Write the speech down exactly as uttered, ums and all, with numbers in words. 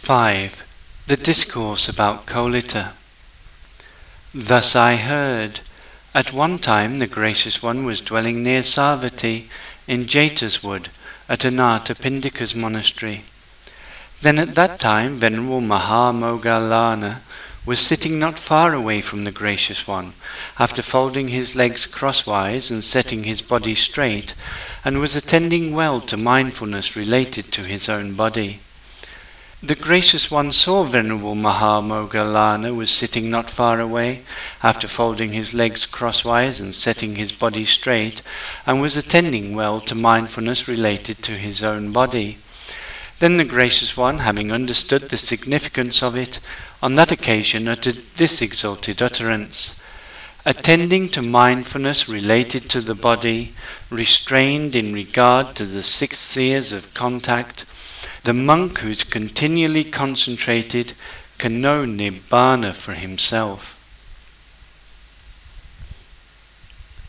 five. The Discourse about Kolita. Thus I heard. At one time the Gracious One was dwelling near Savatthi in Jeta's wood at Anathapindika's monastery. Then at that time Venerable Mahamoggallana was sitting not far away from the Gracious One, after folding his legs crosswise and setting his body straight, and was attending well to mindfulness related to his own body. The Gracious One saw Venerable Mahamoggallana was sitting not far away, after folding his legs crosswise and setting his body straight, and was attending well to mindfulness related to his own body. Then the Gracious One, having understood the significance of it, on that occasion uttered this exalted utterance: attending to mindfulness related to the body, restrained in regard to the six spheres of contact, the monk who is continually concentrated can know Nibbana for himself.